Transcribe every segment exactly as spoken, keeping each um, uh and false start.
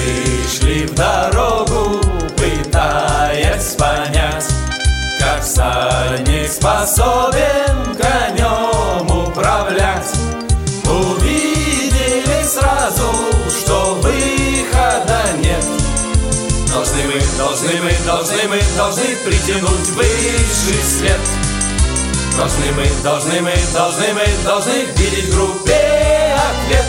вышли в дорогу, пытаясь понять, как всадник способен конем управлять. Увидели сразу, что выхода нет. Должны мы, должны мы, должны мы, должны притянуть высший свет. Должны мы, должны мы, должны мы, должны видеть в группе ответ.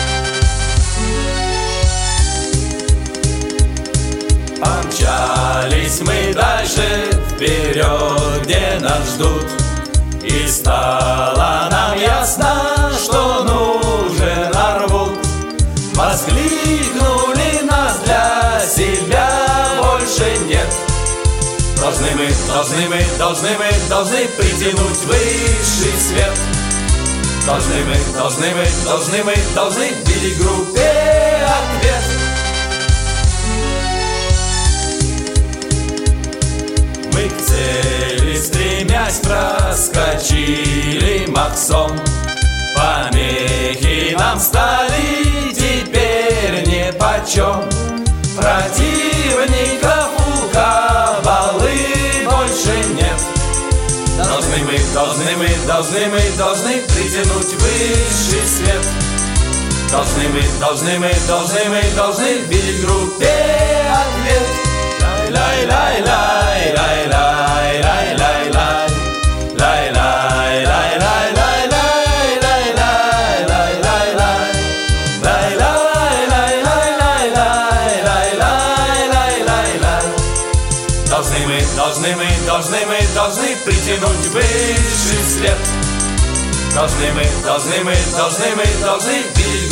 Помчались мы дальше, вперед, где нас ждут. И стало нам ясно, что нужен рвут. Воскликнули нас, для себя больше нет. Должны мы, должны мы, должны мы, должны притянуть высший свет. Должны мы, должны мы, должны мы, должны видеть в группе ответ. Мы к цели стремясь проскочили махсон. Помехи нам стали теперь нипочем. Противников у кабалы больше нет. Должны мы, должны мы, должны мы, должны притянуть высший свет. Должны мы, должны мы, должны мы, должны видеть в группе ответ. Лай-лай-лай-лай, лай-лай-лай-лай-лай, лай-лай-лай-лай-лай-лай-лай-лай-лай-лай-лай-лай-лай-лай-лай-лай-лай. Должны мы, должны мы, должны мы, должны притянуть высший свет. Должны мы, должны мы, должны мы, должны видеть